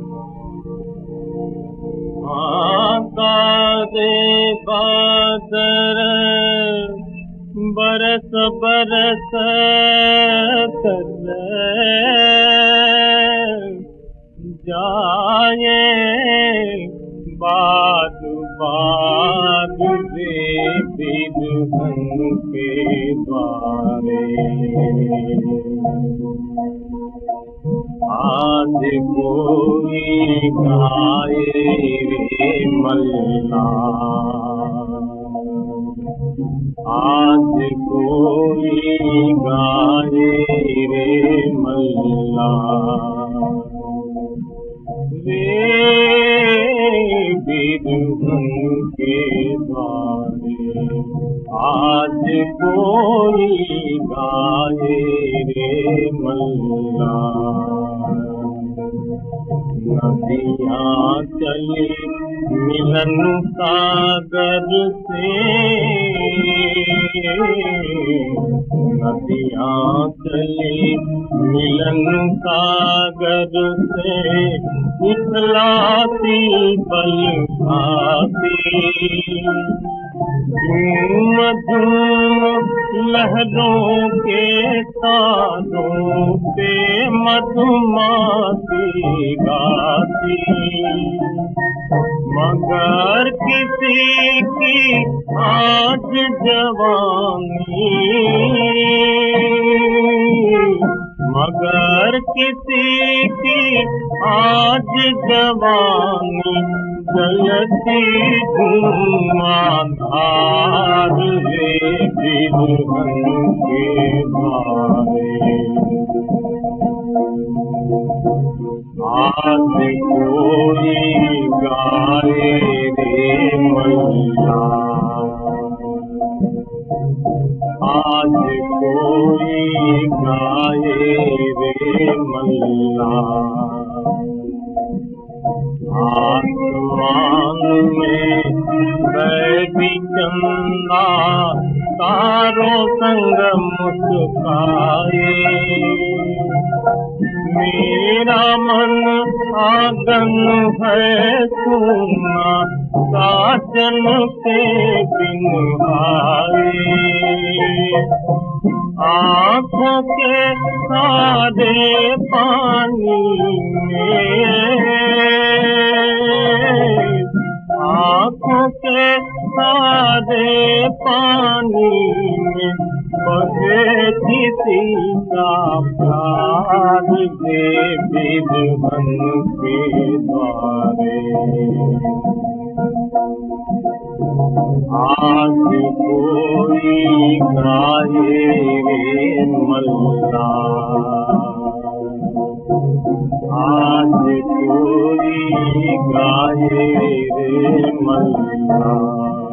आकादे बादर बरस बरस कर जाए बाद बाद रे बिरहन के द्वारे। आज कोई गाए रे मल्ला, आज कोई गाए रे मल्ला, रे बिरहन के द्वारे। आज कोई गाए रे मल्ला। नदियाँ चली मिलन सागर से, नदियाँ चली मिलन सागर से, इखलाती बल खाती। झूम झूम लहरों के तारों पे मधुमाती गाती। मगर किसी की आज जवानी, मगर किसी की आज जवानी, जलती धुआंधार रे बिरहन के द्वारे। आज कोई गाए रे मल्ला, आज कोई गाए रे मल्ला। आसमान में बैठी चंदा तारों संग मुस्काए। मेरा मन आंगन है सुना, साजन के बिन आए। आँखों के सारे पानी में, आँखों के सारे पानी में, बहे किसी का प्यार रे बिरहन के द्वारे। आज कोई गाए रे मल्ला, आज कोई गाए रे मल्ला।